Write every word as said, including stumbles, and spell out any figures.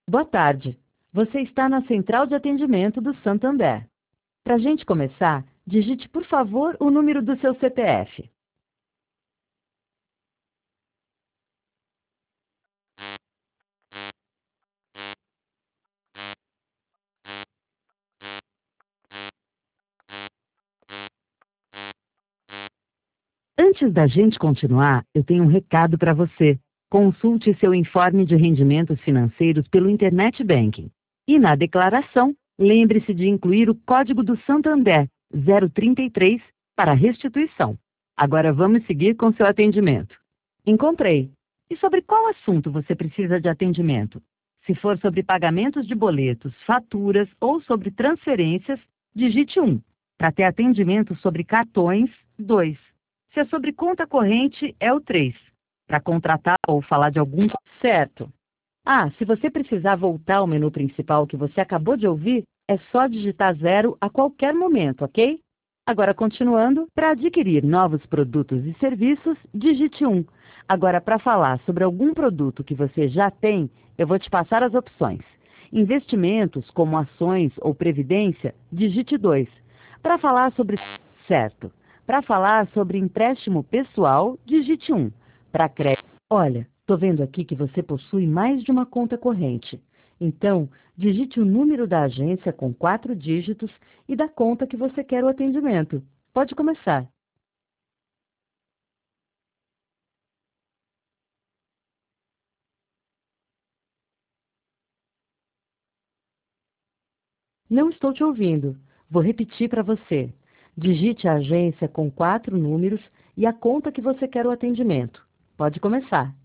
Boa tarde. Você está na central de atendimento do Santander. Para a gente começar, digite, por favor, o número do seu C P F. Antes da gente continuar, eu tenho um recado para você. Consulte seu informe de rendimentos financeiros pelo Internet Banking. E na declaração, lembre-se de incluir o código do Santander zero trinta e três para restituição. Agora vamos seguir com seu atendimento. Encontrei. E sobre qual assunto você precisa de atendimento? Se for sobre pagamentos de boletos, faturas ou sobre transferências, digite um. Para ter atendimento sobre cartões, dois. Se é sobre conta corrente, é o três. Para contratar ou falar de algum... Certo. Ah, se você precisar voltar ao menu principal que você acabou de ouvir, é só digitar zero a qualquer momento, ok? Agora, continuando, para adquirir novos produtos e serviços, digite um. Agora, para falar sobre algum produto que você já tem, eu vou te passar as opções. Investimentos, como ações ou previdência, digite dois. Para falar sobre... Certo. Para falar sobre empréstimo pessoal, digite um. Para crédito... Olha, estou vendo aqui que você possui mais de uma conta corrente. Então, digite o número da agência com quatro dígitos e da conta que você quer o atendimento. Pode começar. Não estou te ouvindo. Vou repetir para você. Digite a agência com quatro números e a conta que você quer o atendimento. Pode começar.